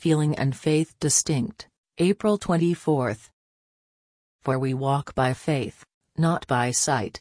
Feeling and faith distinct, April 24th. For we walk by faith, not by sight.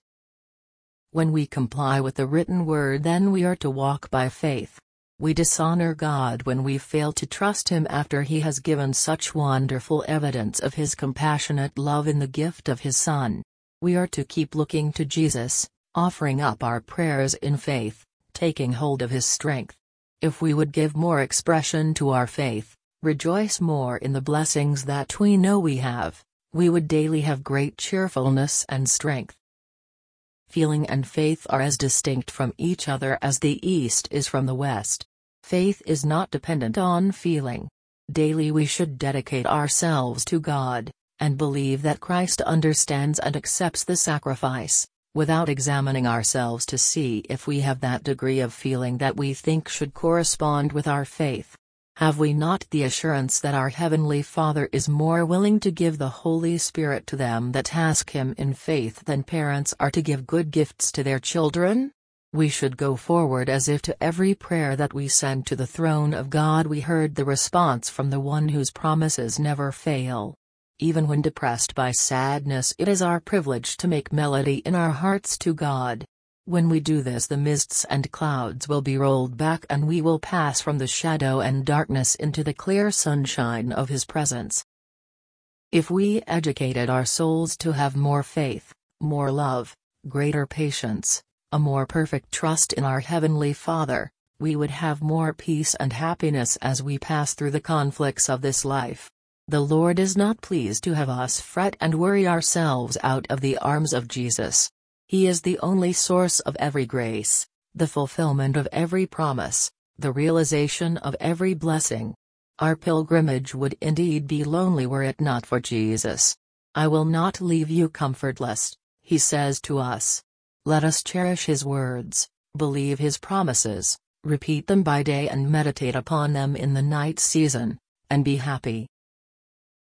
When we comply with the written word, then we are to walk by faith. We dishonor God when we fail to trust Him after He has given such wonderful evidence of His compassionate love in the gift of His Son. We are to keep looking to Jesus, offering up our prayers in faith, taking hold of His strength. If we would give more expression to our faith, rejoice more in the blessings that we know we have, we would daily have great cheerfulness and strength. Feeling and faith are as distinct from each other as the East is from the West. Faith is not dependent on feeling. Daily we should dedicate ourselves to God, and believe that Christ understands and accepts the sacrifice, without examining ourselves to see if we have that degree of feeling that we think should correspond with our faith. Have we not the assurance that our Heavenly Father is more willing to give the Holy Spirit to them that ask Him in faith than parents are to give good gifts to their children? We should go forward as if to every prayer that we send to the throne of God we heard the response from the one whose promises never fail. Even when depressed by sadness, it is our privilege to make melody in our hearts to God. When we do this, the mists and clouds will be rolled back and we will pass from the shadow and darkness into the clear sunshine of His presence. If we educated our souls to have more faith, more love, greater patience, a more perfect trust in our Heavenly Father, we would have more peace and happiness as we pass through the conflicts of this life. The Lord is not pleased to have us fret and worry ourselves out of the arms of Jesus. He is the only source of every grace, the fulfillment of every promise, the realization of every blessing. Our pilgrimage would indeed be lonely were it not for Jesus. I will not leave you comfortless, He says to us. Let us cherish His words, believe His promises, repeat them by day and meditate upon them in the night season, and be happy.